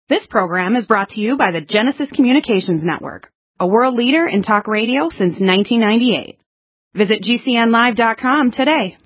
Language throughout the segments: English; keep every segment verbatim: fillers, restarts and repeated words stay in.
This program is brought to you by the Genesis Communications Network, a world leader in talk radio since nineteen ninety-eight. Visit G C N live dot com today.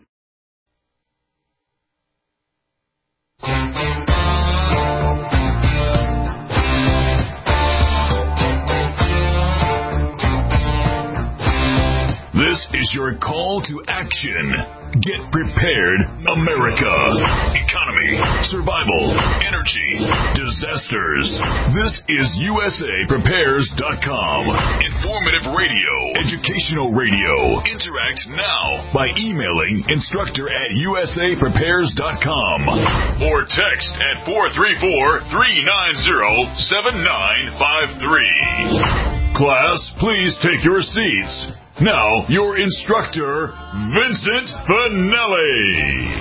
This is your call to action. Get prepared, America. Economy, survival, energy, disasters. This is U S A Prepares dot com. Informative radio, educational radio. Interact now by emailing instructor at U S A Prepares dot com or text at four three four, three nine zero, seven nine five three. Class, please take your seats. Now, your instructor, Vincent Finelli.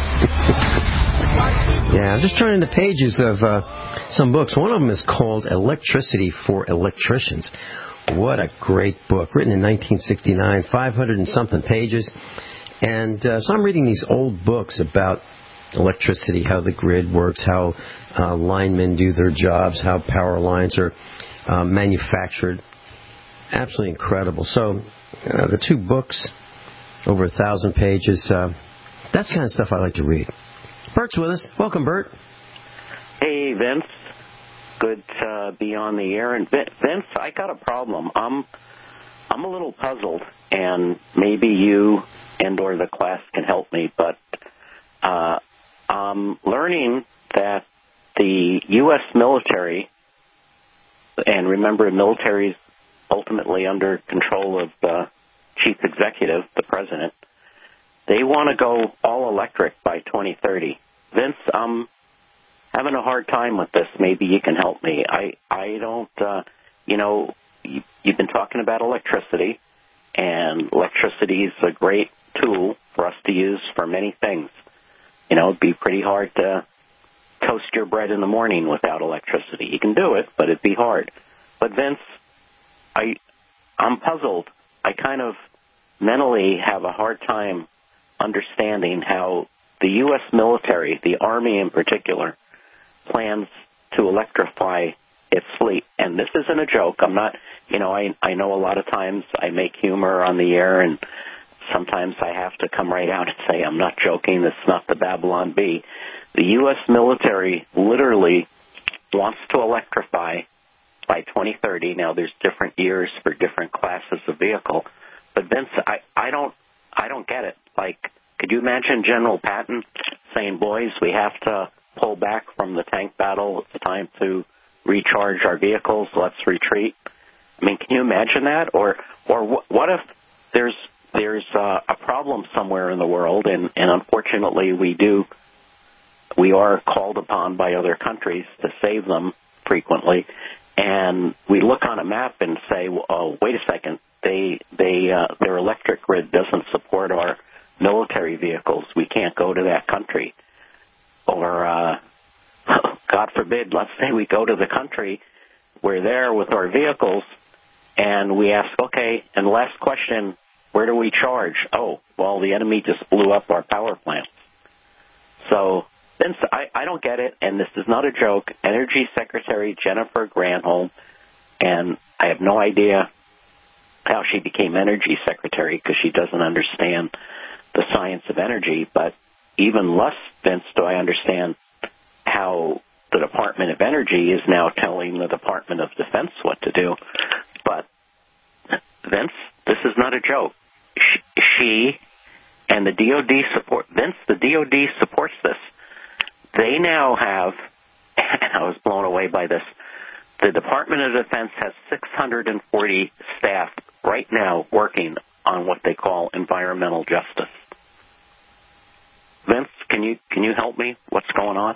Yeah, I'm just turning the pages of uh, some books. One of them is called Electricity for Electricians. What a great book, written in nineteen sixty-nine, five hundred and something pages. And uh, so I'm reading these old books about electricity, how the grid works, how uh, linemen do their jobs, how power lines are uh, manufactured. Absolutely incredible. So uh, the two books, over a thousand pages, uh, that's the kind of stuff I like to read. Bert's with us. Welcome, Bert. Hey, Vince. Good to be on the air. And Vince, I got a problem. I'm, I'm a little puzzled, and maybe you and or the class can help me, but uh, I'm learning that the U S military, and remember, military's ultimately under control of the chief executive, the president, they want to go all electric by twenty thirty. Vince, I'm having a hard time with this. Maybe you can help me. I, I don't, uh, you know, you, you've been talking about electricity, and electricity is a great tool for us to use for many things. You know, it'd be pretty hard to toast your bread in the morning without electricity. You can do it, but it'd be hard. But Vince, I, I'm puzzled. I kind of mentally have a hard time understanding how the U S military, the Army in particular, plans to electrify its fleet. And this isn't a joke. I'm not, you know, I, I know a lot of times I make humor on the air, and sometimes I have to come right out and say, I'm not joking. It's not the Babylon Bee. The U S military literally wants to electrify by twenty thirty. Now, there's different years for different classes of vehicle, but Vince, I, I don't, I don't get it. Like, could you imagine General Patton saying, "Boys, we have to pull back from the tank battle. It's time to recharge our vehicles. Let's retreat"? I mean, can you imagine that? Or, or what if there's there's uh, a problem somewhere in the world, and, and unfortunately, we do, we are called upon by other countries to save them frequently. And we look on a map and say, well, "Oh, wait a second! They, they, uh, their electric grid doesn't support our military vehicles. We can't go to that country." Or, uh, God forbid, let's say we go to the country, we're there with our vehicles, and we ask, "Okay, and last question, where do we charge?" "Oh, well, the enemy just blew up our power plants." So, Vince, I, I don't get it, and this is not a joke. Energy Secretary Jennifer Granholm, and I have no idea how she became Energy Secretary because she doesn't understand the science of energy, but even less, Vince, do I understand how the Department of Energy is now telling the Department of Defense what to do. But, Vince, this is not a joke. She and the D O D support, Vince, the D O D supports this. They now have, and I was blown away by this, the Department of Defense has six hundred forty staff right now working on what they call environmental justice. Vince, can you can you help me? What's going on?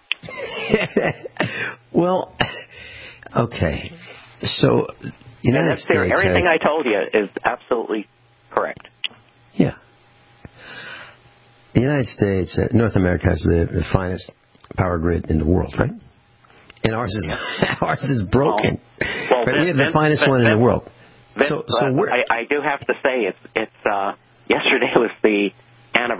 Well, okay. So, United States there, everything has, I told you is absolutely correct. Yeah. The United States, uh, North America has the, the finest power grid in the world, right? And ours is ours is broken. Well, well, right? Vince, We have the Vince, finest Vince, one in Vince, the world. Vince, so, so uh, we're, I, I do have to say it's it's uh, yesterday was the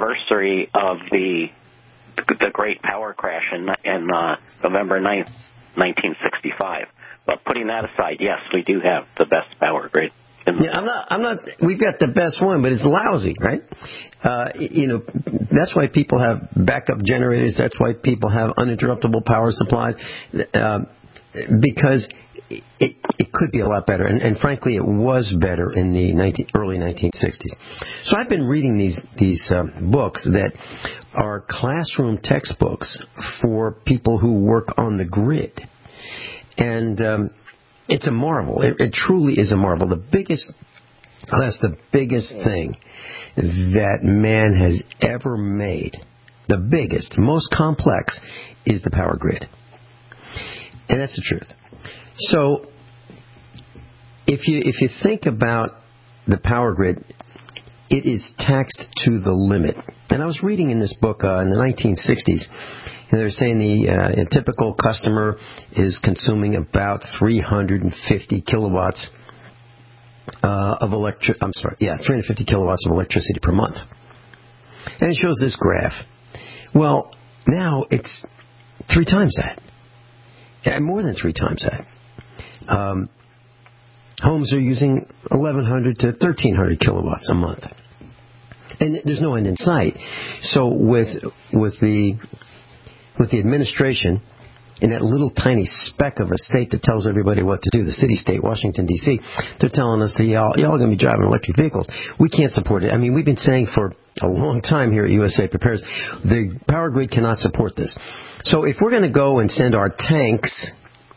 anniversary of the the great power crash in, in uh, November ninth, nineteen sixty-five. But putting that aside, yes, we do have the best power grid. Yeah, I'm not. I'm not. We've got the best one, but it's lousy, right? Uh, you know, that's why people have backup generators. That's why people have uninterruptible power supplies, uh, because it, it, it could be a lot better. And, and frankly, it was better in the nineteen, early nineteen sixties. So I've been reading these these uh, books that are classroom textbooks for people who work on the grid, and um, it's a marvel. It, it truly is a marvel. The biggest, that's the biggest thing that man has ever made. The biggest, most complex, is the power grid. And that's the truth. So, if you if you think about the power grid, it is taxed to the limit. And I was reading in this book uh, in the nineteen sixties, and they're saying the uh, a typical customer is consuming about three hundred fifty kilowatts uh, of electric. I'm sorry, yeah, three hundred fifty kilowatts of electricity per month. And it shows this graph. Well, now it's three times that, yeah, more than three times that. Um, homes are using eleven hundred to thirteen hundred kilowatts a month, and there's no end in sight. So with with the with the administration in that little tiny speck of a state that tells everybody what to do, the city-state, Washington, D C, they're telling us that y'all, y'all are going to be driving electric vehicles. We can't support it. I mean, we've been saying for a long time here at U S A Prepares, the power grid cannot support this. So if we're going to go and send our tanks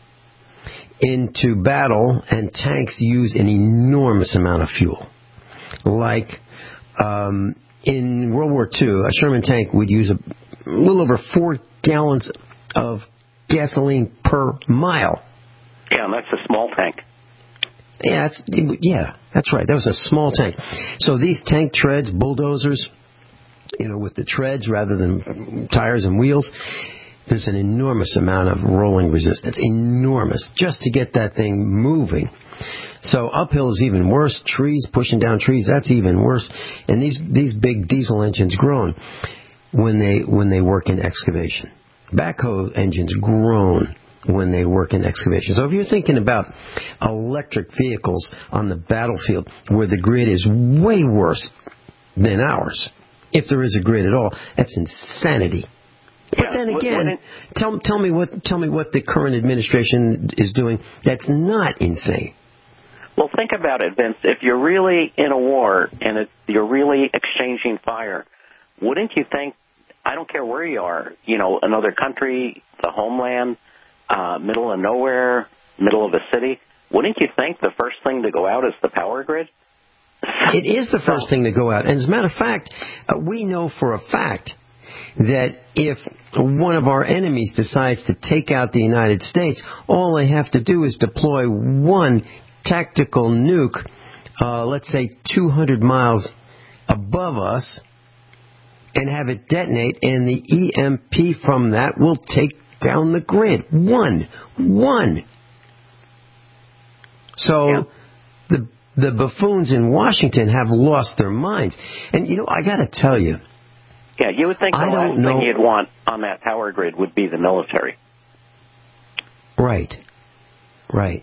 into battle, and tanks use an enormous amount of fuel, like um, in World War Two, a Sherman tank would use a little over four gallons of gasoline per mile. Yeah, and that's a small tank. Yeah, that's, yeah, that's right. That was a small tank. So these tank treads, bulldozers, you know, with the treads rather than tires and wheels, there's an enormous amount of rolling resistance. Enormous. Just to get that thing moving. So uphill is even worse. Trees, pushing down trees, that's even worse. And these these big diesel engines groan when they when they work in excavation. Backhoe engines groan when they work in excavation. So if you're thinking about electric vehicles on the battlefield where the grid is way worse than ours, if there is a grid at all, that's insanity. But yeah, then again, what, what it, tell tell me what tell me what the current administration is doing that's not insane. Well, think about it, Vince. If you're really in a war and it, you're really exchanging fire, wouldn't you think? I don't care where you are, you know, another country, the homeland, uh, middle of nowhere, middle of a city. Wouldn't you think the first thing to go out is the power grid? It is the first thing to go out. And as a matter of fact, uh, we know for a fact that if one of our enemies decides to take out the United States, all they have to do is deploy one tactical nuke, uh, let's say two hundred miles above us, and have it detonate, and the E M P from that will take down the grid. One. One. So yeah. the the buffoons in Washington have lost their minds. And, you know, I got to tell you. Yeah, you would think the I last don't know. thing you'd want on that power grid would be the military. Right. Right.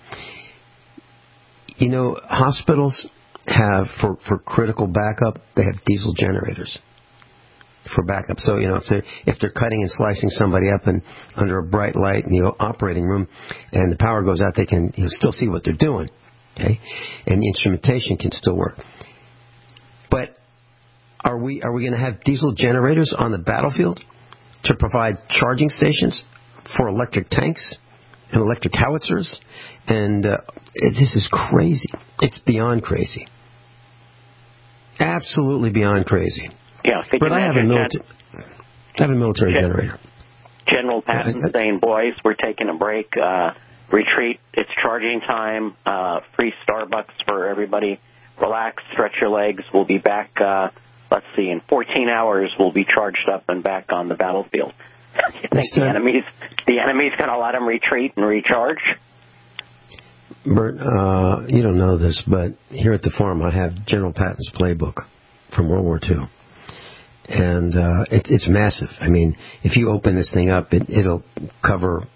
You know, hospitals have, for, for critical backup, they have diesel generators for backup. So, you know, if they're, if they're cutting and slicing somebody up in, under a bright light in the operating room and the power goes out, they can, you know, still see what they're doing. Okay? And the instrumentation can still work. But are we, are we going to have diesel generators on the battlefield to provide charging stations for electric tanks and electric howitzers? And uh, it, this is crazy. It's beyond crazy. Absolutely beyond crazy. Yeah, but I have, a milita- I have a military Gen- generator. General Patton uh, saying, boys, we're taking a break. Uh, retreat. It's charging time. Uh, free Starbucks for everybody. Relax, stretch your legs. We'll be back, uh, let's see, in fourteen hours we'll be charged up and back on the battlefield. You think the enemy's, the enemy's going to let them retreat and recharge? Bert, uh, you don't know this, but here at the farm I have General Patton's playbook from World War Two. And uh, it, it's massive. I mean, if you open this thing up, it, it'll cover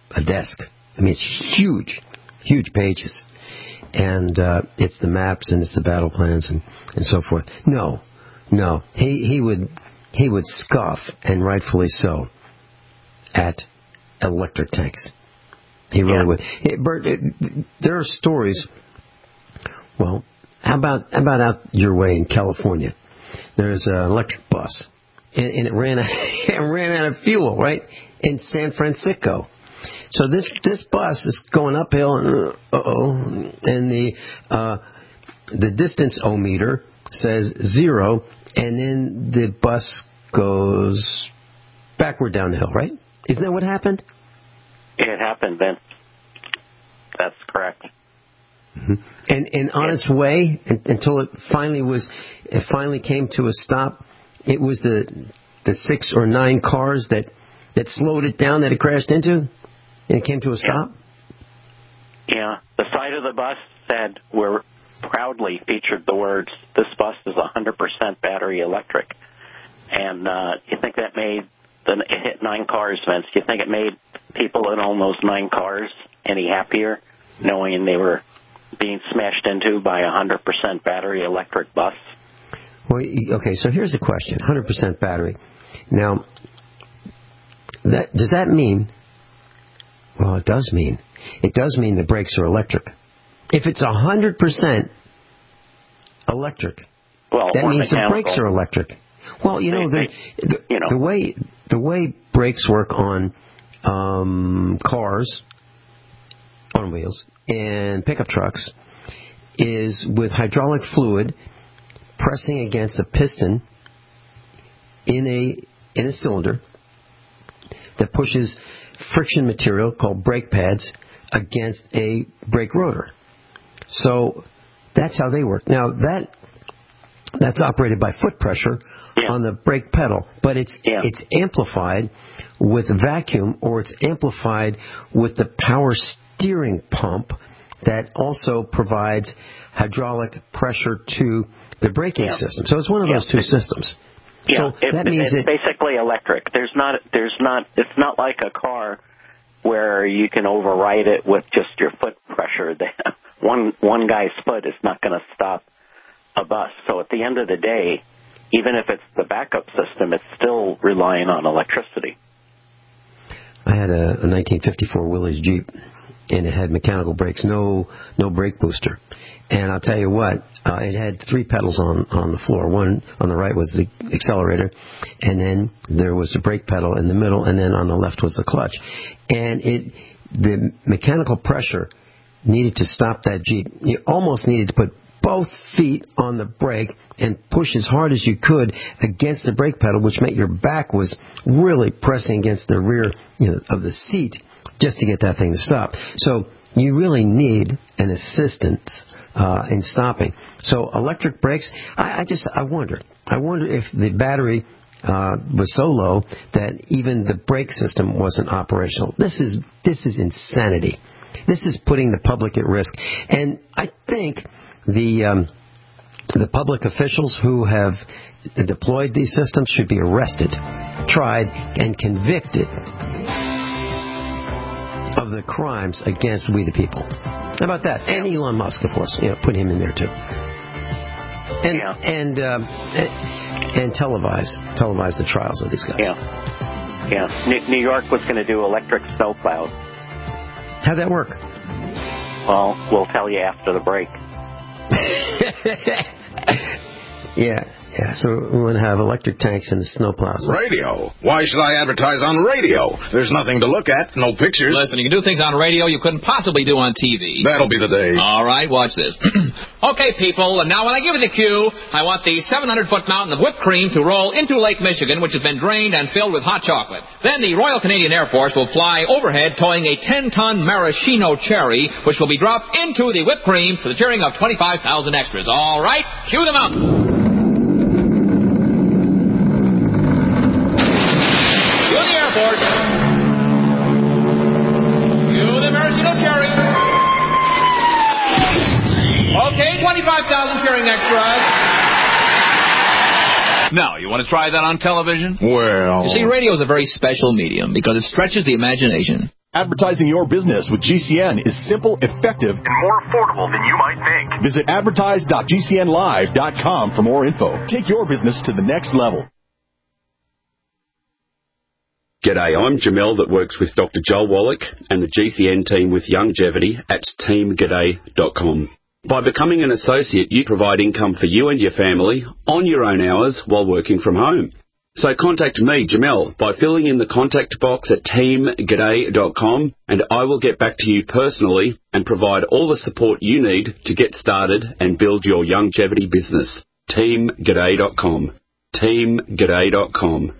a desk. I mean, it's huge, huge pages. And uh, it's the maps and it's the battle plans and, and so forth. No, no. He, he would he would scoff, and rightfully so, at electric tanks. He really yeah. would. It, Bert, it, there are stories. Well, how about how about out your way in California? There's an electric bus, and, and it ran it ran out of fuel, right, in San Francisco. So this this bus is going uphill, and uh oh, and the uh, the distance-o-meter says zero, and then the bus goes backward down the hill, right? Isn't that what happened? It happened, Vince. That's correct. Mm-hmm. And and on its way until it finally was, it finally came to a stop. It was the the six or nine cars that, that slowed it down that it crashed into, and it came to a stop. Yeah. yeah. The side of the bus said, we're proudly featured the words, "This bus is one hundred percent battery electric." And uh, you think that made the, it hit nine cars, Vince? Do you think it made people that own those nine cars any happier, knowing they were being smashed into by a one hundred percent battery electric bus? Well, okay, so here's the question. one hundred percent battery. Now, that does that mean, well, it does mean, it does mean the brakes are electric. If it's one hundred percent electric, well, that means mechanical. the brakes are electric. Well, you know, the, the, you know. the way the way brakes work on um, cars, automobiles, and pickup trucks is with hydraulic fluid pressing against a piston in a in a cylinder that pushes friction material called brake pads against a brake rotor. So that's how they work. Now that that's operated by foot pressure yeah. on the brake pedal, but it's yeah. it's amplified with vacuum, or it's amplified with the power steering pump that also provides hydraulic pressure to the braking yeah. system. So it's one of yeah. those two systems. Yeah, so it, that means it's it, basically electric. There's not, there's not, it's not like a car where you can override it with just your foot pressure. one one guy's foot is not going to stop a bus. So at the end of the day, even if it's the backup system, it's still relying on electricity. I had a, a nineteen fifty-four Willys Jeep, and it had mechanical brakes, no no brake booster. And I'll tell you what, uh, it had three pedals on, on the floor. One on the right was the accelerator, and then there was the brake pedal in the middle, and then on the left was the clutch. And it the mechanical pressure needed to stop that Jeep. You almost needed to put both feet on the brake and push as hard as you could against the brake pedal, which meant your back was really pressing against the rear, you know, of the seat just to get that thing to stop. So you really need an assistance uh, in stopping. So electric brakes, I, I just, I wonder. I wonder if the battery uh, was so low that even the brake system wasn't operational. This is this is insanity. This is putting the public at risk. And I think the um, the public officials who have deployed these systems should be arrested, tried, and convicted of the crimes against we the people. How about that? And Elon Musk, of course. You know, put him in there too. And yeah. and, um, and and televise televise the trials of these guys. Yeah, yeah. New York was going to do electric snowplows. How'd that work? Well, we'll tell you after the break. yeah, yeah. So we want to have electric tanks and the snowplows. Radio? Why should I advertise on radio? There's nothing to look at, no pictures. Listen, you can do things on radio you couldn't possibly do on T V. That'll be the day. All right, watch this. Okay, people, and now when I give you the cue, I want the seven hundred foot mountain of whipped cream to roll into Lake Michigan, which has been drained and filled with hot chocolate. Then the Royal Canadian Air Force will fly overhead towing a ten ton maraschino cherry, which will be dropped into the whipped cream for the cheering of twenty-five thousand extras. All right, cue them up. Cue the Air Force. Cue the maraschino cherry. Okay, twenty-five thousand cheering extras. Now, you want to try that on television? Well... You see, radio is a very special medium because it stretches the imagination. Advertising your business with G C N is simple, effective, and more affordable than you might think. Visit advertise dot g c n live dot com for more info. Take your business to the next level. G'day, I'm Jamel that works with Doctor Joel Wallach and the G C N team with Longevity at team g'day dot com. By becoming an associate, you provide income for you and your family on your own hours while working from home. So contact me, Jamel, by filling in the contact box at team g'day dot com, and I will get back to you personally and provide all the support you need to get started and build your longevity business. team g'day dot com. team g'day dot com.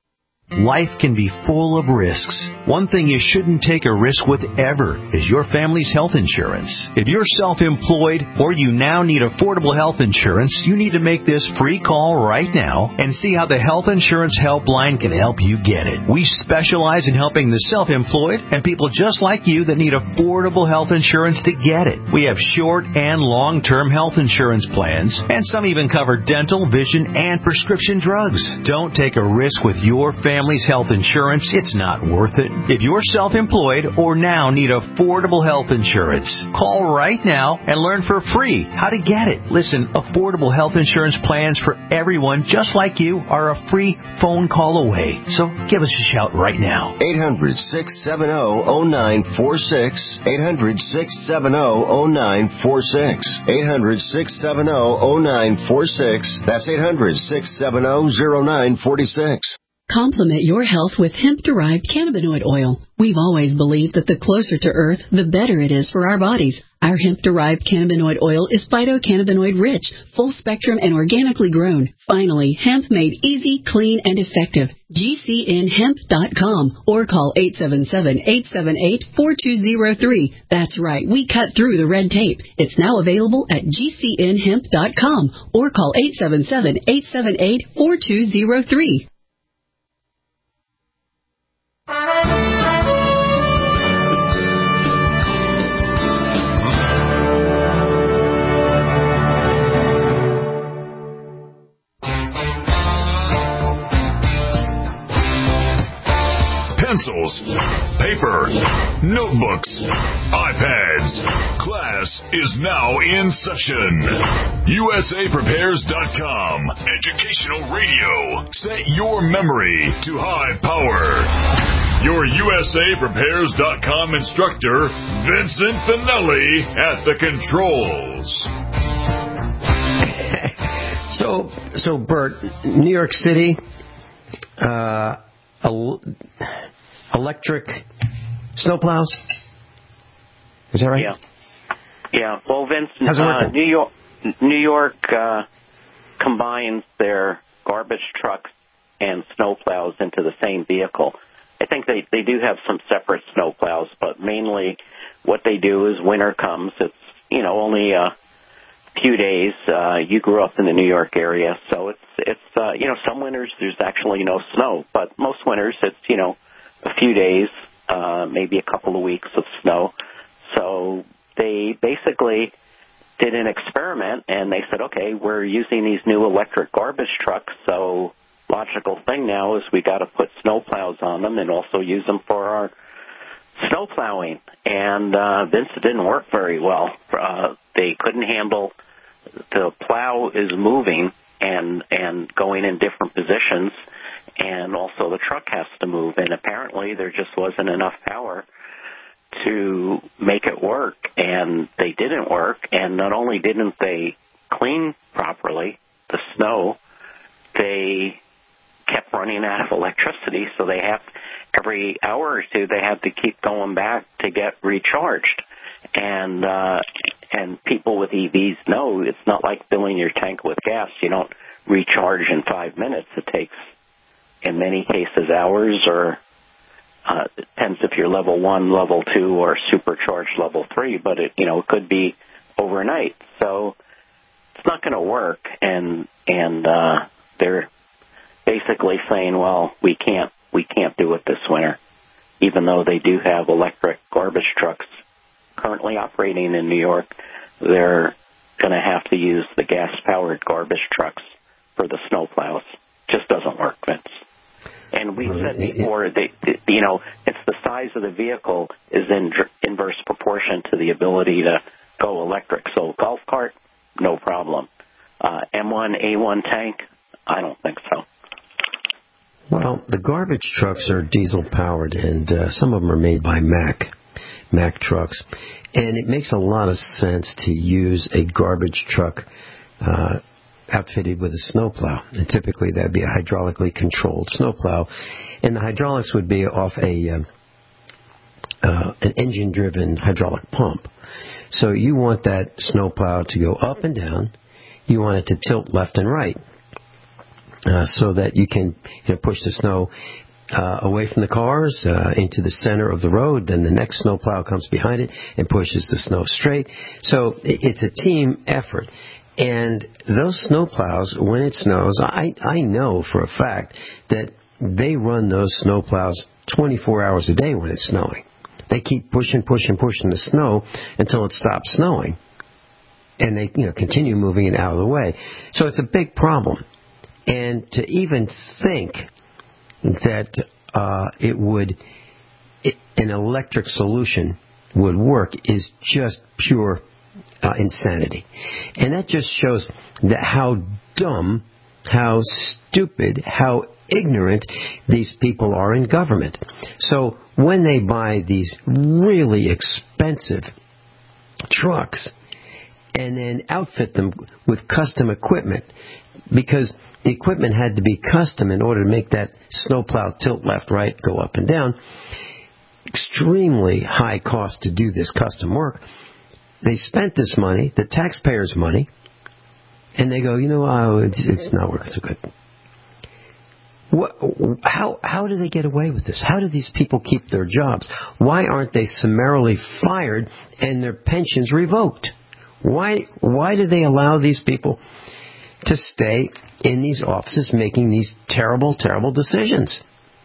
Life can be full of risks. One thing you shouldn't take a risk with ever is your family's health insurance. If you're self-employed or you now need affordable health insurance, you need to make this free call right now and see how the Health Insurance Helpline can help you get it. We specialize in helping the self-employed and people just like you that need affordable health insurance to get it. We have short and long-term health insurance plans, and some even cover dental, vision, and prescription drugs. Don't take a risk with your family. Family's health insurance, it's not worth it. If you're self-employed or now need affordable health insurance, call right now and learn for free how to get it. Listen, affordable health insurance plans for everyone just like you are a free phone call away. So give us a shout right now. eight hundred, six seven zero, zero nine four six. eight hundred, six seven zero, zero nine four six. eight hundred, six seven zero, zero nine four six. That's eight hundred, six seven zero, zero nine four six. Complement your health with hemp-derived cannabinoid oil. We've always believed that the closer to Earth, the better it is for our bodies. Our hemp-derived cannabinoid oil is phytocannabinoid-rich, full-spectrum, and organically grown. Finally, hemp made easy, clean, and effective. G C N hemp dot com or call eight seven seven, eight seven eight, four two zero three. That's right, we cut through the red tape. It's now available at G C N hemp dot com or call eight seven seven, eight seven eight, four two zero three. Pencils, paper, notebooks, iPads. Class is now in session. U S A Prepares dot com. Educational radio. Set your memory to high power. Your U S A Prepares dot com instructor, Vincent Finelli, at the controls. So, so Bert, New York City, uh, el- electric snowplows. Is that right? Yeah. Yeah. Well, Vince, How's it uh, New York, New York uh, combines their garbage trucks and snowplows into the same vehicle. I think they, they do have some separate snowplows, but mainly what they do is winter comes. It's, you know, only a few days. Uh, you grew up in the New York area, so it's, it's uh, you know, some winters there's actually no snow, but most winters it's, you know, a few days, uh, maybe a couple of weeks of snow. So they basically did an experiment, and they said, okay, we're using these new electric garbage trucks, so logical thing now is we got to put snow plows on them and also use them for our snow plowing. And uh, Vince, it didn't work very well. Uh, they couldn't handle the plow is moving and and going in different positions, and also the truck has to move. And apparently there just wasn't enough power to make it work, and they didn't work. And not only didn't they clean properly the snow, they kept running out of electricity, so they have every hour or two they have to keep going back to get recharged. And uh, and people with E Vs know it's not like filling your tank with gas. You don't recharge in five minutes. It takes, in many cases, hours, or uh, it depends if you're level one, level two, or supercharged level three. But it you know it could be overnight. So it's not going to work. And and uh, they're basically saying, well, we can't we can't do it this winter, even though they do have electric garbage trucks currently operating in New York. They're going to have to use the gas-powered garbage trucks for the snowplows. Just doesn't work, Vince. And we said before, they, you know, it's the size of the vehicle is in inverse proportion to the ability to go electric. So golf cart, no problem. Uh, M one, A one tank, I don't think so. Well, the garbage trucks are diesel-powered, and uh, some of them are made by Mack, Mack trucks. And it makes a lot of sense to use a garbage truck uh, outfitted with a snowplow. And typically that would be a hydraulically controlled snowplow. And the hydraulics would be off a uh, uh, an engine-driven hydraulic pump. So you want that snowplow to go up and down. You want it to tilt left and right uh, so that you can you know, push the snow uh, away from the cars uh, into the center of the road. Then the next snowplow comes behind it and pushes the snow straight. So it's a team effort. And those snowplows, when it snows, I, I know for a fact that they run those snowplows twenty-four hours a day when it's snowing. They keep pushing, pushing, pushing the snow until it stops snowing. And they, you know, continue moving it out of the way. So it's a big problem. And to even think that uh, it would, it, an electric solution would work is just pure uh, insanity. And that just shows that how dumb, how stupid, how ignorant these people are in government. So when they buy these really expensive trucks and then outfit them with custom equipment, because the equipment had to be custom in order to make that snowplow tilt left, right, go up and down, extremely high cost to do this custom work. They spent this money, the taxpayers' money, and they go, you know, oh, it's, it's not working so good. What, how how do they get away with this? How do these people keep their jobs? Why aren't they summarily fired and their pensions revoked? Why why do they allow these people to stay in these offices making these terrible, terrible decisions?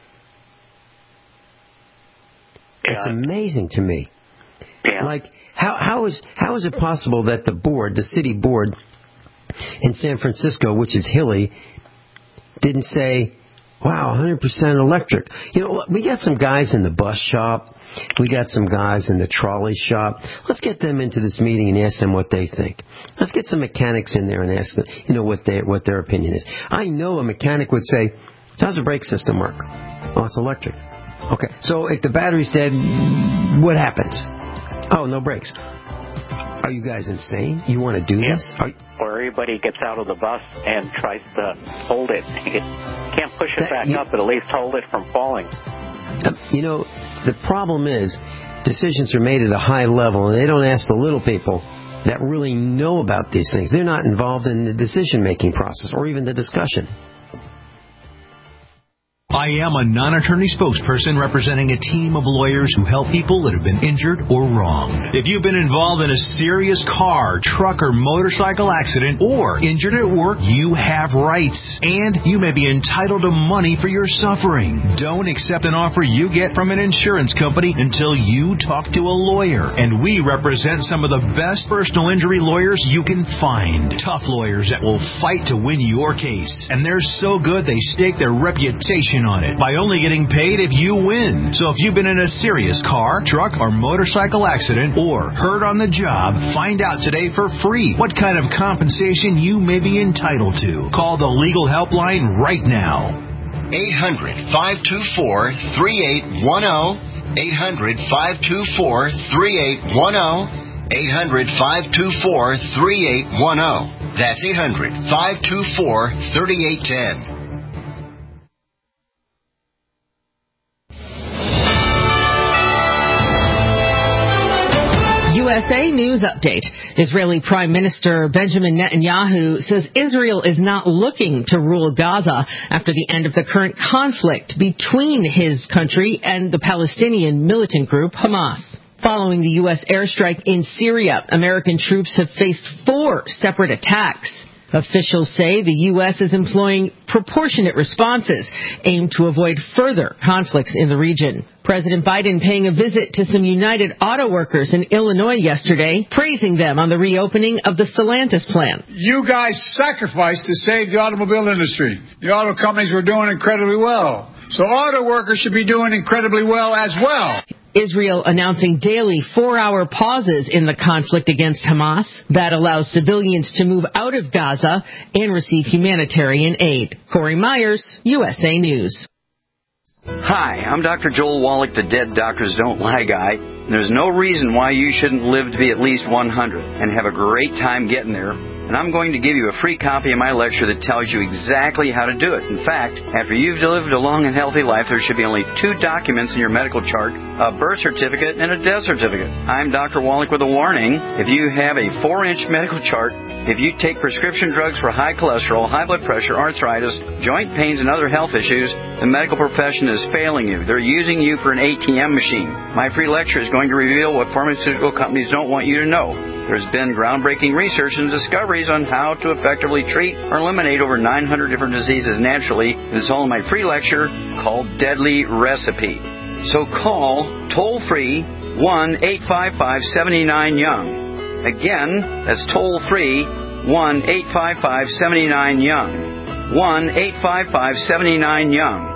Yeah. It's amazing to me. Yeah. Like, how how is how is it possible that the board, the city board in San Francisco, which is hilly, didn't say, wow, one hundred percent electric. You know, we got some guys in the bus shop. We got some guys in the trolley shop. Let's get them into this meeting and ask them what they think. Let's get some mechanics in there and ask them, you know, what their what their opinion is. I know a mechanic would say, so how's the brake system work? Oh, it's electric. Okay, so if the battery's dead, what happens? Oh, no brakes. Are you guys insane? You want to do yeah. this? Are, or everybody gets out of the bus and tries to hold it. You can't push it that, back you, up, but at least hold it from falling. Uh, you know, the problem is decisions are made at a high level, and they don't ask the little people that really know about these things. They're not involved in the decision-making process or even the discussion. I am a non-attorney spokesperson representing a team of lawyers who help people that have been injured or wronged. If you've been involved in a serious car, truck, or motorcycle accident or injured at work, you have rights, and you may be entitled to money for your suffering. Don't accept an offer you get from an insurance company until you talk to a lawyer, and we represent some of the best personal injury lawyers you can find. Tough lawyers that will fight to win your case, and they're so good they stake their reputation on it by only getting paid if you win. So if you've been in a serious car, truck, or motorcycle accident or hurt on the job, find out today for free what kind of compensation you may be entitled to. Call the legal helpline right now. eight hundred, five two four, three eight one zero. eight hundred, five two four, three eight one zero. eight hundred, five two four, three eight one zero. That's eight hundred, five two four, three eight one zero. U S A News Update. Israeli Prime Minister Benjamin Netanyahu says Israel is not looking to rule Gaza after the end of the current conflict between his country and the Palestinian militant group Hamas. Following the U S airstrike in Syria, American troops have faced four separate attacks. Officials say the U S is employing proportionate responses aimed to avoid further conflicts in the region. President Biden paying a visit to some United Auto Workers in Illinois yesterday, praising them on the reopening of the Stellantis plant. You guys sacrificed to save the automobile industry. The auto companies were doing incredibly well. So auto workers should be doing incredibly well as well. Israel announcing daily four-hour pauses in the conflict against Hamas. That allows civilians to move out of Gaza and receive humanitarian aid. Corey Myers, U S A News. Hi, I'm Doctor Joel Wallach, the Dead Doctors Don't Lie guy. There's no reason why you shouldn't live to be at least one hundred and have a great time getting there. And I'm going to give you a free copy of my lecture that tells you exactly how to do it. In fact, after you've lived a long and healthy life, there should be only two documents in your medical chart, a birth certificate and a death certificate. I'm Doctor Wallach with a warning. If you have a four-inch medical chart, if you take prescription drugs for high cholesterol, high blood pressure, arthritis, joint pains, and other health issues, the medical profession is failing you. They're using you for an A T M machine. My free lecture is going to reveal what pharmaceutical companies don't want you to know. There's been groundbreaking research and discoveries on how to effectively treat or eliminate over nine hundred different diseases naturally. It's all in my free lecture called Deadly Recipe. So call toll-free one eight five five, seven nine, young. Again, that's toll-free one eight five five, seven nine, young. one eight five five, seven nine, young.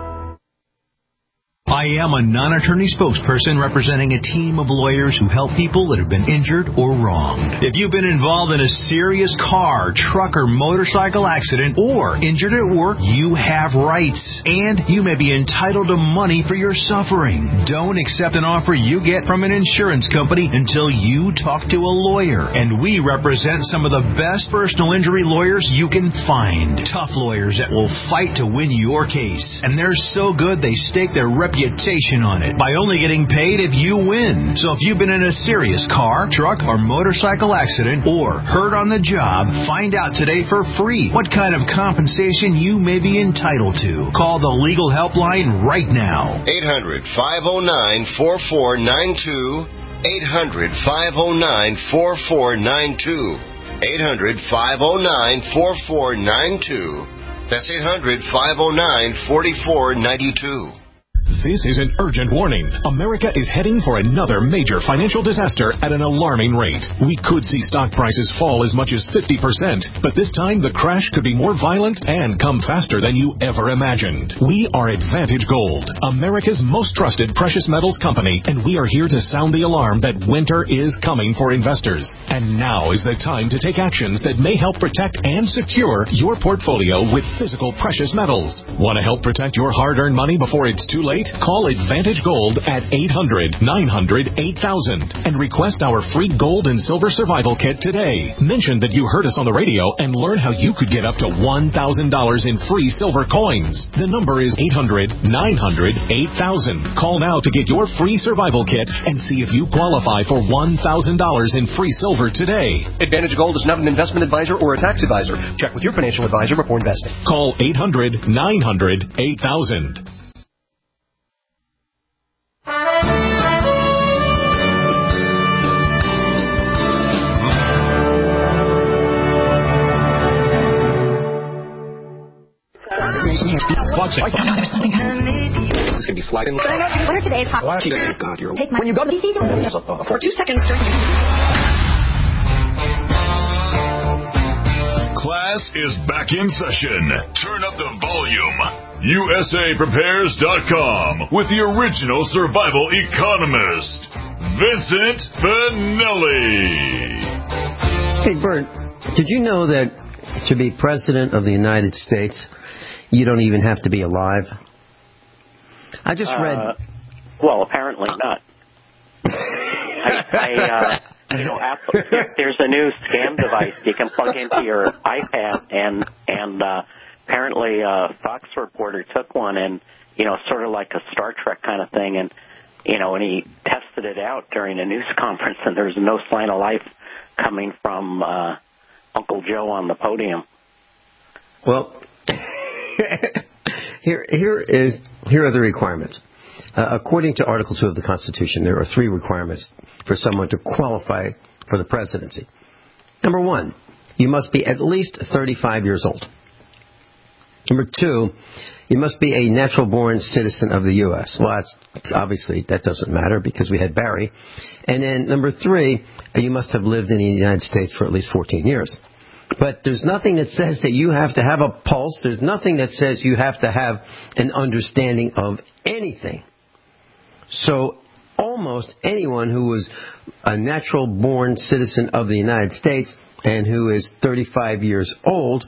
I am a non-attorney spokesperson representing a team of lawyers who help people that have been injured or wronged. If you've been involved in a serious car, truck, or motorcycle accident or injured at work, you have rights, and you may be entitled to money for your suffering. Don't accept an offer you get from an insurance company until you talk to a lawyer, and we represent some of the best personal injury lawyers you can find. Tough lawyers that will fight to win your case, and they're so good they stake their reputation on it by only getting paid if you win. So if you've been in a serious car, truck, or motorcycle accident or hurt on the job, find out today for free what kind of compensation you may be entitled to. Call the legal helpline right now. eight hundred, five oh nine, four four nine two. eight hundred, five oh nine, four four nine two. eight hundred, five oh nine, four four nine two. That's eight hundred, five oh nine, four four nine two. This is an urgent warning. America is heading for another major financial disaster at an alarming rate. We could see stock prices fall as much as fifty percent, but this time the crash could be more violent and come faster than you ever imagined. We are Advantage Gold, America's most trusted precious metals company, and we are here to sound the alarm that winter is coming for investors. And now is the time to take actions that may help protect and secure your portfolio with physical precious metals. Want to help protect your hard-earned money before it's too late? Call Advantage Gold at eight hundred, nine hundred, eight thousand and request our free gold and silver survival kit today. Mention that you heard us on the radio and learn how you could get up to one thousand dollars in free silver coins. The number is eight hundred, nine hundred, eight thousand. Call now to get your free survival kit and see if you qualify for one thousand dollars in free silver today. Advantage Gold is not an investment advisor or a tax advisor. Check with your financial advisor before investing. Call eight hundred, nine hundred, eight thousand. There's something happening. This could be sliding. What are today's hot? God, you're... Take my... When you go to the season for two seconds during... Class is back in session. Turn up the volume. U S A Prepares dot com with the original survival economist, Vincent Finelli. Hey, Bert, did you know that to be president of the United States, you don't even have to be alive? I just read... Uh, well, apparently not. I... I uh... You know, Apple, there's a new scam device you can plug into your iPad, and and uh, apparently a Fox reporter took one, and you know, sort of like a Star Trek kind of thing, and you know, and he tested it out during a news conference, and there's no sign of life coming from uh, Uncle Joe on the podium. Well, here here is here are the requirements. Uh, according to Article two of the Constitution, there are three requirements for someone to qualify for the presidency. Number one, you must be at least thirty-five years old. Number two, you must be a natural-born citizen of the U S Well, that's, obviously, that doesn't matter because we had Barry. And then number three, you must have lived in the United States for at least fourteen years. But there's nothing that says that you have to have a pulse. There's nothing that says you have to have an understanding of anything. So almost anyone who was a natural-born citizen of the United States and who is thirty-five years old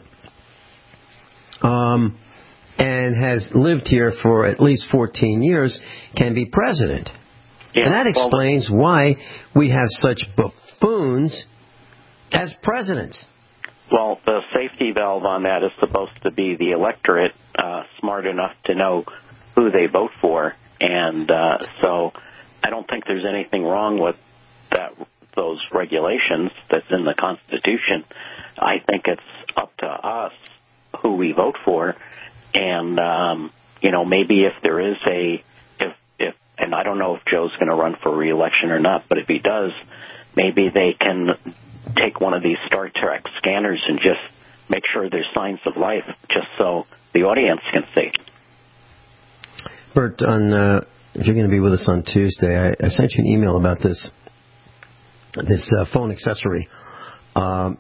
um, and has lived here for at least fourteen years can be president. Yeah, and that explains well, why we have such buffoons as presidents. Well, the safety valve on that is supposed to be the electorate uh, smart enough to know who they vote for. And uh, so I don't think there's anything wrong with that, those regulations that's in the Constitution. I think it's up to us who we vote for. And, um, you know, maybe if there is a, if, if, and I don't know if Joe's going to run for re-election or not, but if he does, maybe they can take one of these Star Trek scanners and just make sure there's signs of life, just so the audience can see. Bert, on uh, if you're going to be with us on Tuesday, I, I sent you an email about this this uh, phone accessory. Um,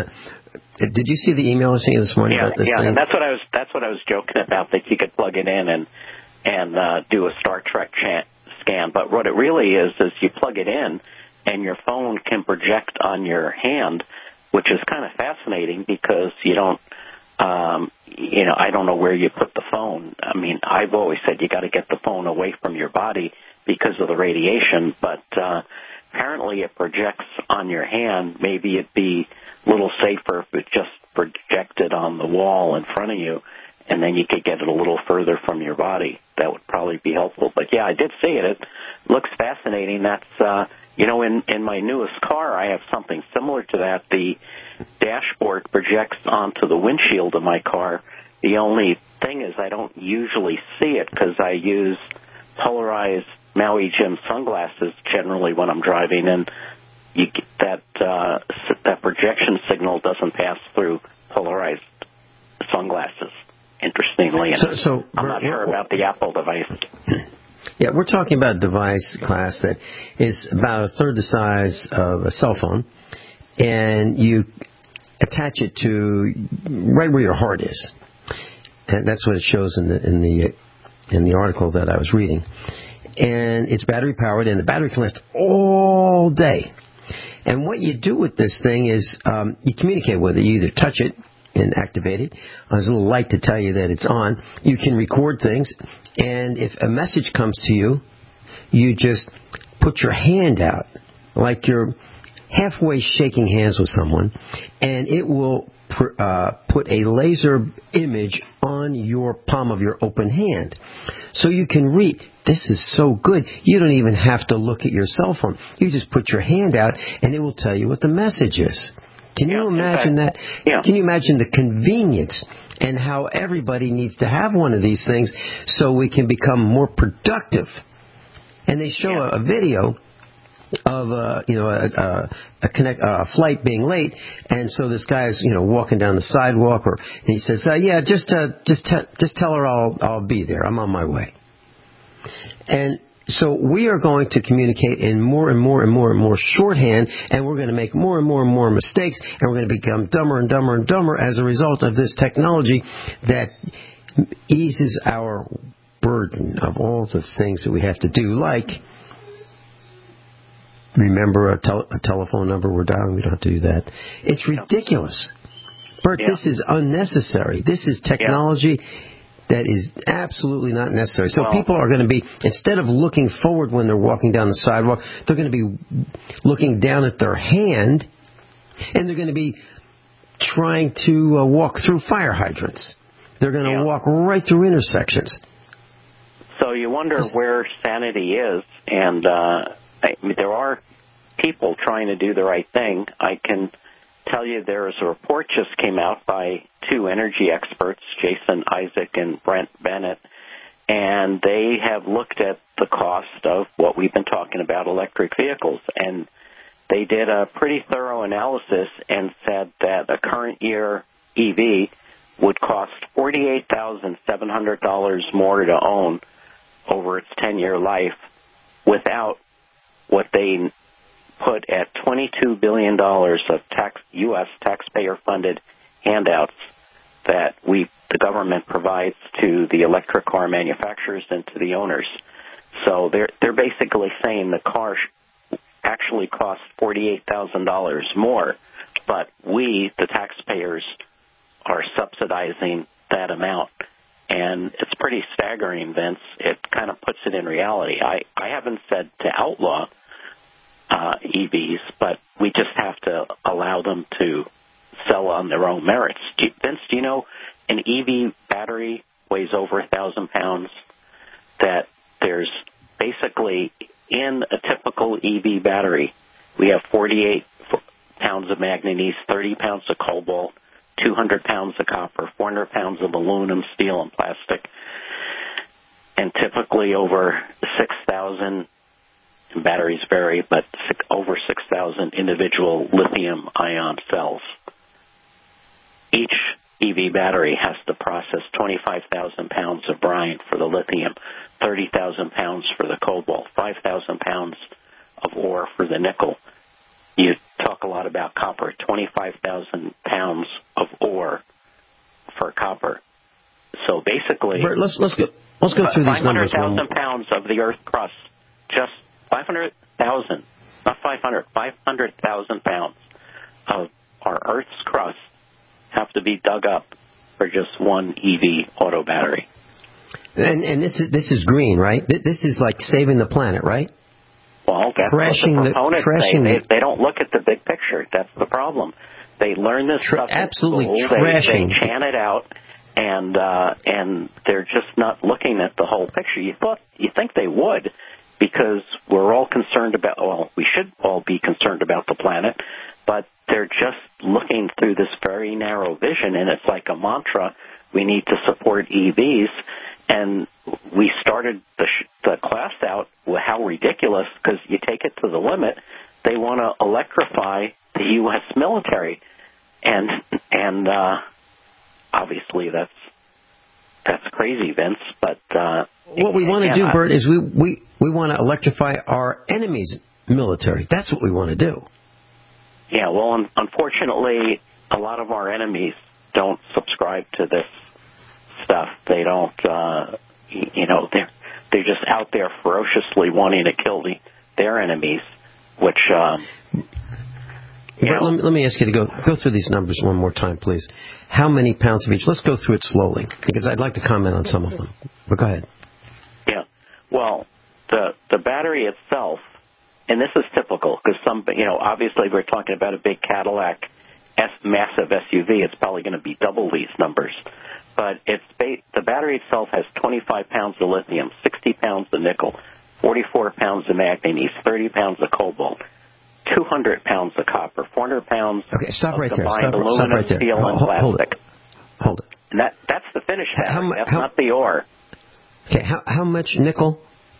did you see the email I sent you this morning yeah, about this yeah, thing? and that's what I was that's what I was joking about, that you could plug it in and and uh, do a Star Trek chan- scan. But what it really is is you plug it in, and your phone can project on your hand, which is kind of fascinating because you don't, um, you know, I don't know where you put the phone. I mean, I've always said you got to get the phone away from your body because of the radiation, but uh, apparently it projects on your hand. Maybe it'd be a little safer if it just projected on the wall in front of you, and then you could get it a little further from your body. That would probably be helpful. But, yeah, I did see it. It looks fascinating. That's, uh, you know, in, in my newest car, I have something similar to that. The dashboard projects onto the windshield of my car. The only thing is I don't usually see it because I use polarized Maui Jim sunglasses generally when I'm driving, and you get that, uh, that projection signal doesn't pass through polarized sunglasses. Interestingly enough, so, so I'm not sure about the Apple device. Yeah, we're talking about a device class that is about a third the size of a cell phone, and you attach it to right where your heart is, and that's what it shows in the in the in the article that I was reading. And it's battery powered, and the battery can last all day. And what you do with this thing is um, you communicate with it. You either touch it and activate it. There's a little light to tell you that it's on. You can record things, and if a message comes to you, you just put your hand out like you're halfway shaking hands with someone, and it will pr- uh, put a laser image on your palm of your open hand. So you can read. This is so good. You don't even have to look at your cell phone. You just put your hand out, and it will tell you what the message is. Can you yeah, imagine fact, that? Yeah. Can you imagine the convenience and how everybody needs to have one of these things so we can become more productive? And they show yeah. a, a video of uh, you know a, a, a, connect, a flight being late, and so this guy's you know walking down the sidewalk, or and he says, uh, "Yeah, just uh, just te- just tell her I'll I'll be there. I'm on my way." And so we are going to communicate in more and more and more and more shorthand, and we're going to make more and more and more mistakes, and we're going to become dumber and dumber and dumber as a result of this technology that eases our burden of all the things that we have to do, like remember a, tel- a telephone number we're dialing. We don't have to do that. It's ridiculous. Bert, yeah. This is unnecessary. This is technology yeah. that is absolutely not necessary. So well, people are going to be, instead of looking forward when they're walking down the sidewalk, they're going to be looking down at their hand, and they're going to be trying to uh, walk through fire hydrants. They're going to yeah. walk right through intersections. So you wonder this, where sanity is, and uh, I mean, there are people trying to do the right thing. I can tell you there's a report just came out by two energy experts, Jason Isaac and Brent Bennett, and they have looked at the cost of what we've been talking about, electric vehicles, and they did a pretty thorough analysis and said that a current year E V would cost forty-eight thousand seven hundred dollars more to own over its ten-year life without what they put at twenty-two billion dollars of tax, U S taxpayer-funded handouts that we, the government provides to the electric car manufacturers and to the owners. So they're they're basically saying the car actually costs forty-eight thousand dollars more, but we, the taxpayers, are subsidizing that amount. And it's pretty staggering, Vince. It kind of puts it in reality. I, I haven't said to outlaw uh, E Vs, but we just have to allow them to sell on their own merits. Do you, Vince, do you know an E V battery weighs over a thousand pounds? That there's basically in a typical E V battery, we have forty-eight pounds of manganese, thirty pounds of cobalt, two hundred pounds of copper, four hundred pounds of aluminum, steel, and plastic, and typically over six thousand, batteries vary, but six, over six thousand individual lithium-ion cells. Each E V battery has to process twenty-five thousand pounds of brine for the lithium, thirty thousand pounds for the cobalt, five thousand pounds of ore for the nickel. You talk a lot about copper, twenty-five thousand pounds of ore for copper. So basically, Bert, let's let's go let's go through these numbers. five hundred thousand pounds of the Earth crust, just five hundred thousand, not five hundred, five hundred thousand pounds of our Earth's crust have to be dug up for just one E V auto battery. And and this is this is green, right? This is like saving the planet, right? Well, that's trashing what the proponents the, say. the, They, they don't look at the big picture. That's the problem. They learn this tra- stuff in absolutely school. trashing. They, they chant it out, and uh, and they're just not looking at the whole picture. You thought you think they would, because we're all concerned about. Well, we should all be concerned about the planet, but they're just looking through this very narrow vision, and it's like a mantra. We need to support E Vs. And we started the, sh- the class out with how ridiculous, because you take it to the limit. They want to electrify the U S military, and and uh, obviously that's that's crazy, Vince. But uh, what we want to do, Bert, is we we we want to electrify our enemy's military. That's what we want to do. Yeah. Well, un- unfortunately, a lot of our enemies don't subscribe to this stuff. They don't, uh, you know, they're, they're just out there ferociously wanting to kill the, their enemies, which, um, you Bert, know, let, me, let me ask you to go go through these numbers one more time, please. How many pounds of each? Let's go through it slowly, because I'd like to comment on some of them. But go ahead. Yeah. Well, the the battery itself, and this is typical, because some, you know, obviously we're talking about a big Cadillac S, massive S U V. It's probably going to be double these numbers. But it's the battery itself has twenty-five pounds of lithium, sixty pounds of nickel, forty-four pounds of manganese, thirty pounds of cobalt, two hundred pounds of copper, four hundred pounds okay, stop of right there. combined Stop, aluminum, stop right there. steel, hold, and hold plastic. it. Hold it. And that, that's the finished battery. How, that's how, not the ore. Okay, how, how much nickel?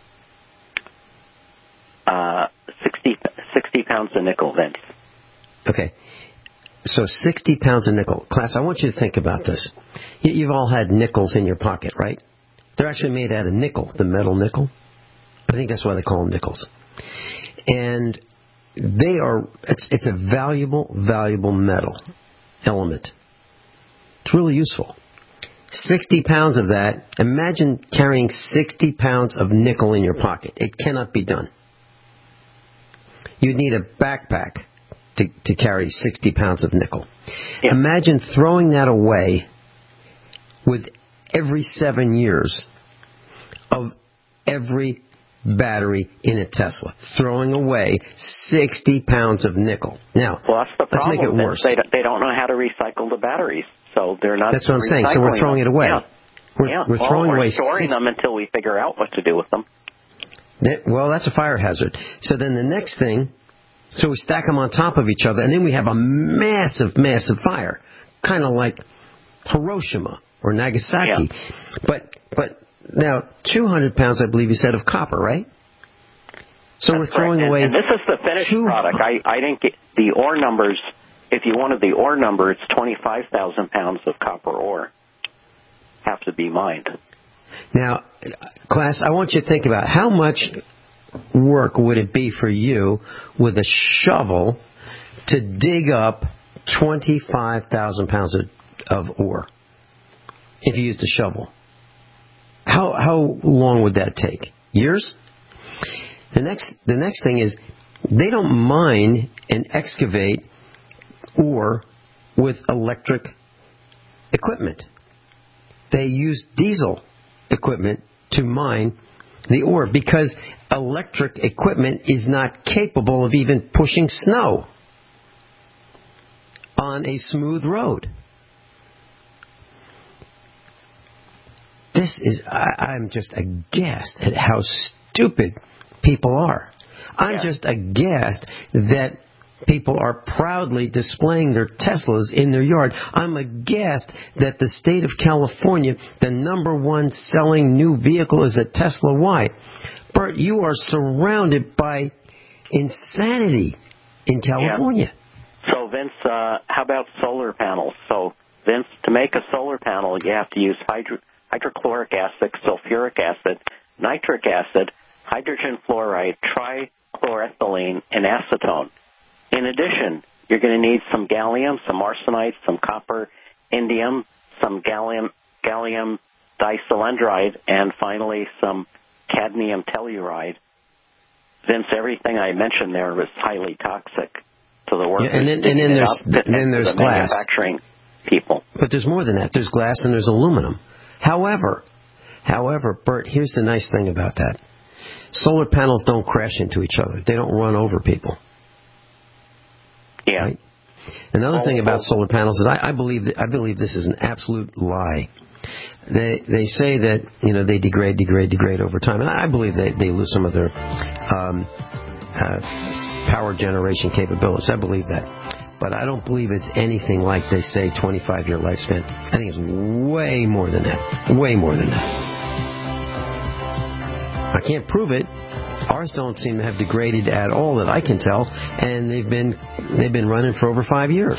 Uh, sixty, sixty pounds of nickel, Vince. Okay. So sixty pounds of nickel. Class, I want you to think about this. You've all had nickels in your pocket, right? They're actually made out of nickel, the metal nickel. I think that's why they call them nickels. And they are, it's, it's a valuable, valuable metal element. It's really useful. sixty pounds of that, imagine carrying sixty pounds of nickel in your pocket. It cannot be done. You'd need a backpack to, to carry sixty pounds of nickel. Yeah. Imagine throwing that away with every seven years of every battery in a Tesla. Throwing away sixty pounds of nickel. Now, well, that's the let's problem. make it worse. They, they don't know how to recycle the batteries, so they're not. That's what I'm saying. So we're throwing them. it away. Yeah. We're, yeah. we're well, throwing we're away storing six... them until we figure out what to do with them. Well, that's a fire hazard. So then the next thing, so we stack them on top of each other, and then we have a massive, massive fire, kind of like Hiroshima or Nagasaki. Yeah. But but now two hundred pounds, I believe you said, of copper, right? So That's we're throwing correct. away. And, and this is the finished two... product. I, I didn't get the ore numbers. If you wanted the ore number, it's twenty-five thousand pounds of copper ore have to be mined. Now, class, I want you to think about how much work would it be for you with a shovel to dig up twenty-five thousand pounds of, of ore if you used a shovel? How how long would that take? Years? The next the next thing is they don't mine and excavate ore with electric equipment. They use diesel equipment to mine the ore because electric equipment is not capable of even pushing snow on a smooth road. This is, I, I'm just aghast at how stupid people are. I'm yeah. just aghast that people are proudly displaying their Teslas in their yard. I'm aghast that the state of California, the number one selling new vehicle is a Tesla. Why? Bert, you are surrounded by insanity in California. Yeah. So, Vince, uh, how about solar panels? So, Vince, to make a solar panel, you have to use hydro- hydrochloric acid, sulfuric acid, nitric acid, hydrogen fluoride, trichloroethylene, and acetone. In addition, you're going to need some gallium, some arsenite, some copper, indium, some gallium, gallium disilendride, and finally some cadmium telluride. Vince, everything I mentioned there was highly toxic to the workers. Yeah, and then, and then there's, and then there's the glass. Manufacturing people. But there's more than that. There's glass and there's aluminum. However, however, Bert, here's the nice thing about that. Solar panels don't crash into each other. They don't run over people. Yeah. Right? Another thing about solar panels is I, I believe that, I believe this is an absolute lie. They they say that you know they degrade, degrade, degrade over time, and I believe they they lose some of their um, uh, power generation capabilities. I believe that, but I don't believe it's anything like they say twenty-five year lifespan. I think it's way more than that. Way more than that. I can't prove it. Ours don't seem to have degraded at all that I can tell, and they've been they've been running for over five years.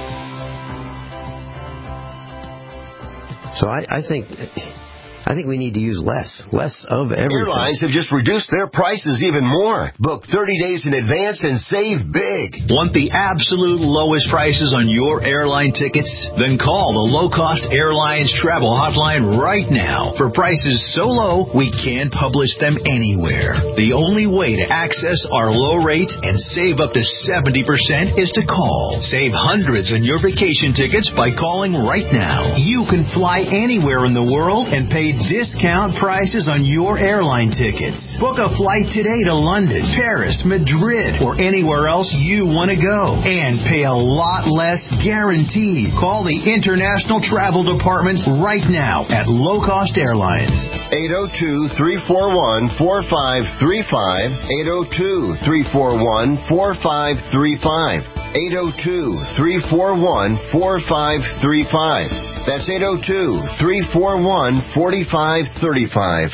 So I, I think I think we need to use less, less of everything. Airlines have just reduced their prices even more. Book thirty days in advance and save big. Want the absolute lowest prices on your airline tickets? Then call the Low Cost Airlines Travel Hotline right now. For prices so low, we can't publish them anywhere. The only way to access our low rates and save up to seventy percent is to call. Save hundreds on your vacation tickets by calling right now. You can fly anywhere in the world and pay discount prices on your airline tickets. Book a flight today to London, Paris, Madrid, or anywhere else you want to go. And pay a lot less guaranteed. Call the International Travel Department right now at Low Cost Airlines. eight oh two, three four one, four five three five. eight oh two, three four one, four five three five. eight oh two, three four one, four five three five. That's eight oh two, three four one, four five three five.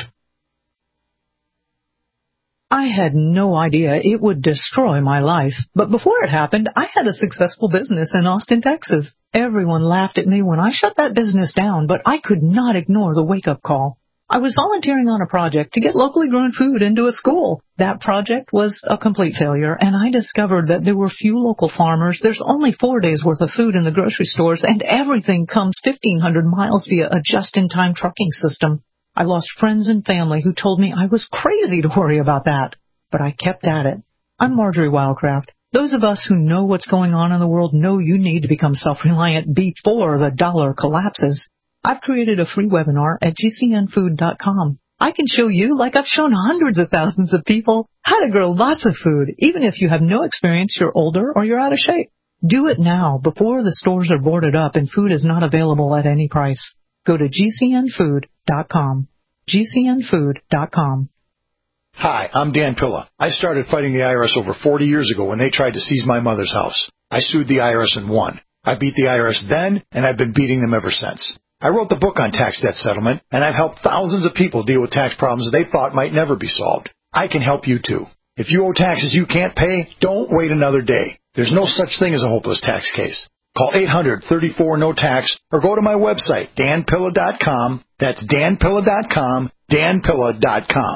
I had no idea it would destroy my life. But before it happened, I had a successful business in Austin, Texas. Everyone laughed at me when I shut that business down, but I could not ignore the wake-up call. I was volunteering on a project to get locally grown food into a school. That project was a complete failure, and I discovered that there were few local farmers. There's only four days' worth of food in the grocery stores, and everything comes fifteen hundred miles via a just-in-time trucking system. I lost friends and family who told me I was crazy to worry about that, but I kept at it. I'm Marjorie Wildcraft. Those of us who know what's going on in the world know you need to become self-reliant before the dollar collapses. I've created a free webinar at G C N food dot com. I can show you, like I've shown hundreds of thousands of people, how to grow lots of food, even if you have no experience, you're older, or you're out of shape. Do it now, before the stores are boarded up and food is not available at any price. Go to G C N food dot com. G C N food dot com. Hi, I'm Dan Pilla. I started fighting the I R S over forty years ago when they tried to seize my mother's house. I sued the I R S and won. I beat the I R S then, and I've been beating them ever since. I wrote the book on tax debt settlement, and I've helped thousands of people deal with tax problems they thought might never be solved. I can help you, too. If you owe taxes you can't pay, don't wait another day. There's no such thing as a hopeless tax case. Call eight hundred, thirty-four, no tax, or go to my website, dan pilla dot com. That's dan pilla dot com, dan pilla dot com.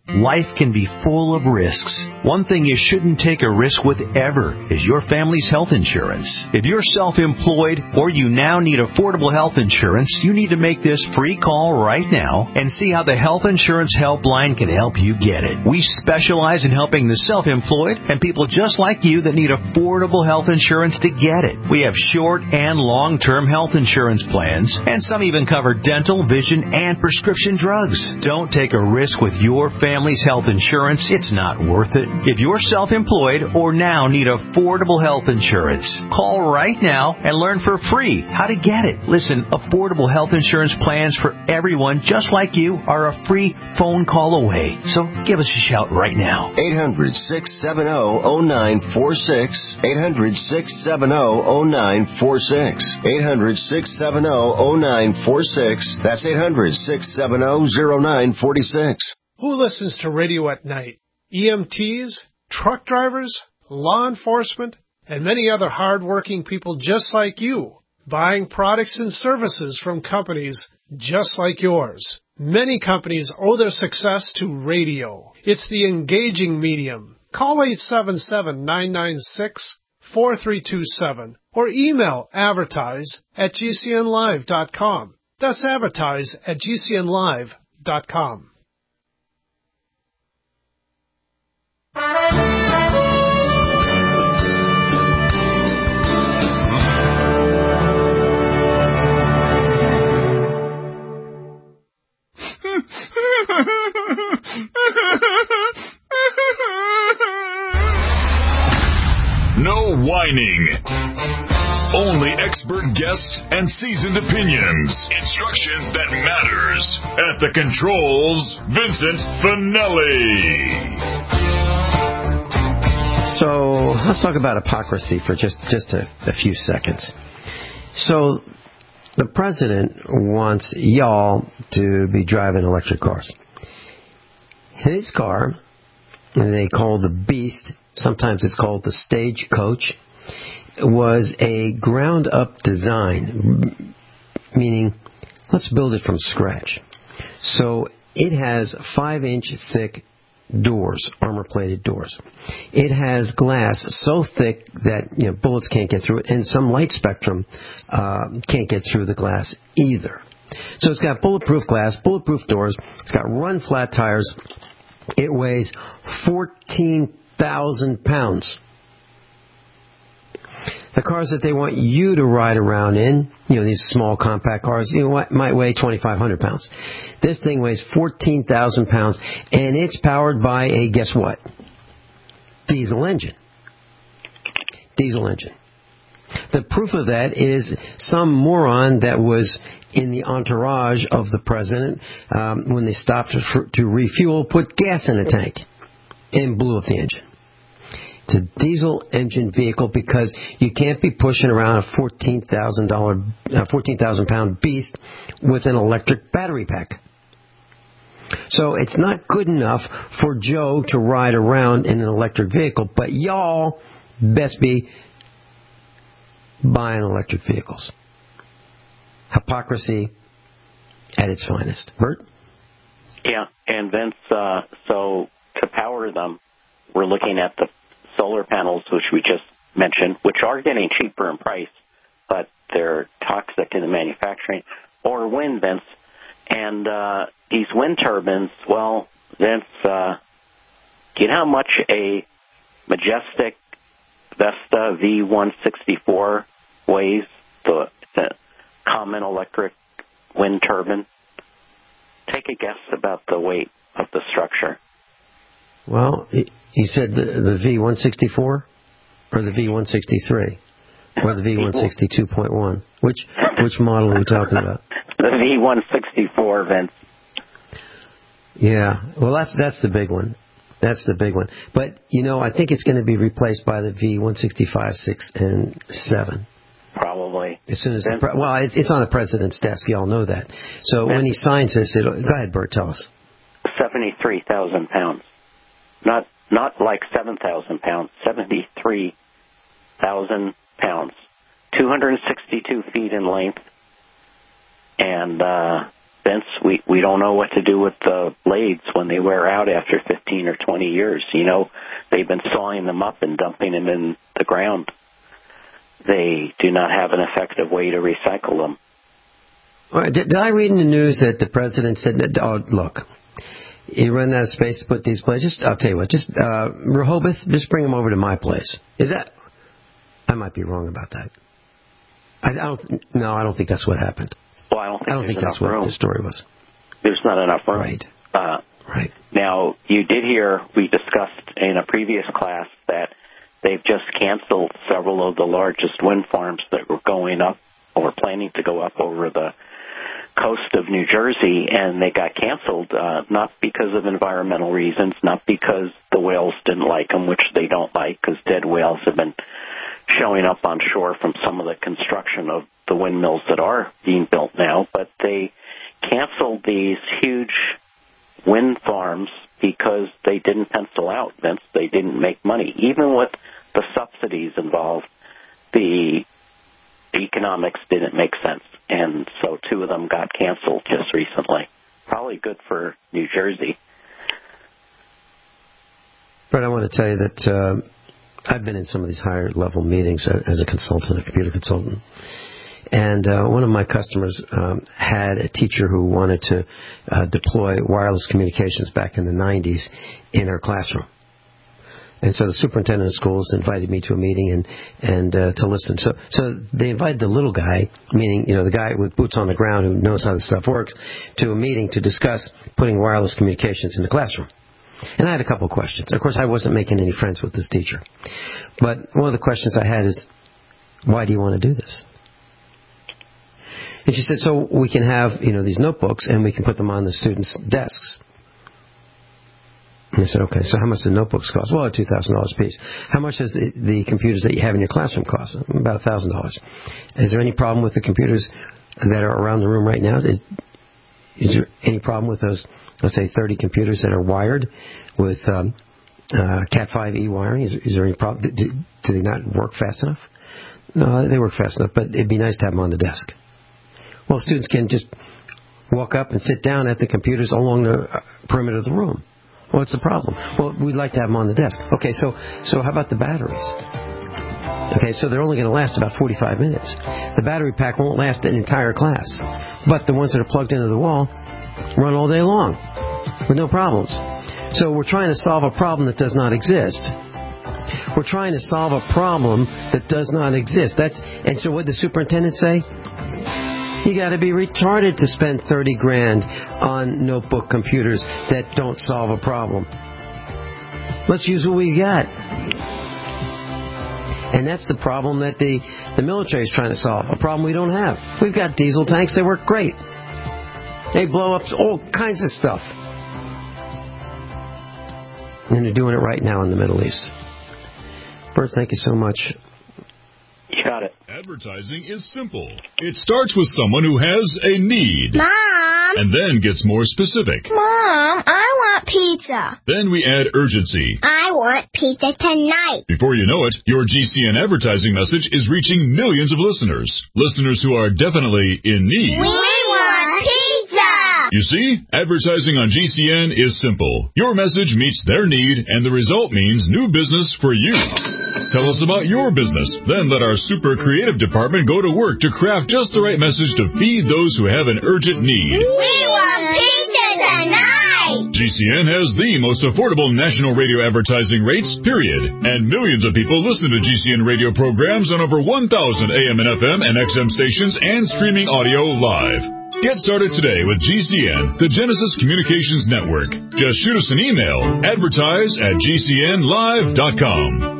Life can be full of risks. One thing you shouldn't take a risk with ever is your family's health insurance. If you're self-employed or you now need affordable health insurance, you need to make this free call right now and see how the Health Insurance Helpline can help you get it. We specialize in helping the self-employed and people just like you that need affordable health insurance to get it. We have short and long-term health insurance plans, and some even cover dental, vision, and prescription drugs. Don't take a risk with your family. Family's health insurance, it's not worth it. If you're self-employed or now need affordable health insurance, call right now and learn for free how to get it. Listen, affordable health insurance plans for everyone just like you are a free phone call away. So give us a shout right now. eight hundred, six seven zero, zero nine four six. eight hundred, six seven zero, zero nine four six. eight hundred, six seven zero, zero nine four six. That's eight hundred, six seven zero, zero nine four six. Who listens to radio at night? E M Ts, truck drivers, law enforcement, and many other hard-working people just like you, buying products and services from companies just like yours. Many companies owe their success to radio. It's the engaging medium. Call eight seven seven, nine nine six, four three two seven or email advertise at g c n live dot com. That's advertise at g c n live dot com. No whining. Only expert guests and seasoned opinions. Instruction that matters. At the controls, Vincent Finelli. So let's talk about hypocrisy for just, just a, a few seconds. So the president wants y'all to be driving electric cars. His car, and they call the Beast, sometimes it's called the Stagecoach, was a ground-up design, meaning let's build it from scratch. So it has five-inch thick doors, armor-plated doors. It has glass so thick that you know, bullets can't get through it, and some light spectrum uh, can't get through the glass either. So it's got bulletproof glass, bulletproof doors. It's got run-flat tires. It weighs fourteen thousand pounds. The cars that they want you to ride around in, you know, these small compact cars, you know, might weigh twenty-five hundred pounds. This thing weighs fourteen thousand pounds, and it's powered by a, guess what? Diesel engine. Diesel engine. The proof of that is some moron that was in the entourage of the president, um, when they stopped to, to refuel, put gas in the tank and blew up the engine. It's a diesel engine vehicle because you can't be pushing around a fourteen thousand dollars, uh, fourteen thousand pound beast with an electric battery pack. So it's not good enough for Joe to ride around in an electric vehicle, but y'all best be buying electric vehicles. Hypocrisy at its finest. Bert? Yeah, and Vince, uh, so to power them, we're looking at the solar panels, which we just mentioned, which are getting cheaper in price, but they're toxic in the manufacturing, or wind, Vince. And uh, these wind turbines, well, Vince, uh, do you know how much a Majestic Vesta V one sixty-four weighs? The, the common electric wind turbine. Take a guess about the weight of the structure. Well, he said the, the V one sixty-four or the V one sixty-three or the V one sixty-two point one. Which which model are we talking about? The V one sixty-four, Vince. Yeah, well, that's that's the big one. That's the big one. But, you know, I think it's going to be replaced by the V one sixty-five, six, and seven. Probably. As soon as the pre- well, it's, it's on the president's desk. You all know that. So when he signs this, it'll, go ahead, Bert, tell us. seventy-three thousand pounds. Not not like seven thousand pounds. seventy-three thousand pounds. two hundred sixty-two feet in length. And uh, Vince, we, we don't know what to do with the blades when they wear out after fifteen or twenty years. You know, they've been sawing them up and dumping them in the ground. They do not have an effective way to recycle them. All right, did, did I read in the news that the president said that, oh, look, you run out of space to put these blades? Just, I'll tell you what, just, uh, Rehoboth, just bring them over to my place. Is that, I might be wrong about that. I, I don't, no, I don't think that's what happened. Well, I don't think, I don't think that's room. what the story was. There's not enough room. Right. Uh, right. Now, you did hear, we discussed in a previous class that they've just canceled several of the largest wind farms that were going up or planning to go up over the coast of New Jersey, and they got canceled, uh, not because of environmental reasons, not because the whales didn't like them, which they don't like, because dead whales have been showing up on shore from some of the construction of the windmills that are being built now, but they canceled these huge wind farms because they didn't pencil out, Vince. They didn't make money. Even with the subsidies involved, the economics didn't make sense, and so two of them got canceled just recently. Probably good for New Jersey. But I want to tell you that uh, I've been in some of these higher level meetings as a consultant, a computer consultant. And uh, one of my customers um, had a teacher who wanted to uh, deploy wireless communications back in the nineties in her classroom. And so the superintendent of schools invited me to a meeting and and uh, to listen. So so they invited the little guy, meaning you know the guy with boots on the ground who knows how this stuff works, to a meeting to discuss putting wireless communications in the classroom. And I had a couple of questions. Of course, I wasn't making any friends with this teacher. But one of the questions I had is, why do you want to do this? And she said, so we can have, you know, these notebooks and we can put them on the students' desks. And I said, okay, so how much do the notebooks cost? Well, two thousand dollars a piece. How much does the, the computers that you have in your classroom cost? About one thousand dollars. Is there any problem with the computers that are around the room right now? Is, is there any problem with those, let's say, thirty computers that are wired with um, uh, Cat five E wiring? Is, is there any problem? Do, do they not work fast enough? No, they work fast enough, but it'd be nice to have them on the desk. Well, students can just walk up and sit down at the computers along the perimeter of the room. What's the problem? Well, we'd like to have them on the desk. Okay, so so how about the batteries? Okay, so they're only going to last about forty-five minutes. The battery pack won't last an entire class. But the ones that are plugged into the wall run all day long with no problems. So we're trying to solve a problem that does not exist. We're trying to solve a problem that does not exist. That's and so what did the superintendent say? You got to be retarded to spend thirty grand on notebook computers that don't solve a problem. Let's use what we got. And that's the problem that the, the military is trying to solve, a problem we don't have. We've got diesel tanks. They work great. They blow up all kinds of stuff. And they're doing it right now in the Middle East. Bert, thank you so much. You got it. Advertising is simple. It starts with someone who has a need. Mom! And then gets more specific. Mom, I want pizza. Then we add urgency. I want pizza tonight. Before you know it, your G C N advertising message is reaching millions of listeners. Listeners who are definitely in need. We want pizza! You see, advertising on G C N is simple. Your message meets their need, and the result means new business for you. Tell us about your business. Then let our super creative department go to work to craft just the right message to feed those who have an urgent need. We want pizza tonight! G C N has the most affordable national radio advertising rates, period. And millions of people listen to G C N radio programs on over one thousand A M and F M and X M stations and streaming audio live. Get started today with G C N, the Genesis Communications Network. Just shoot us an email, advertise at G C N live dot com.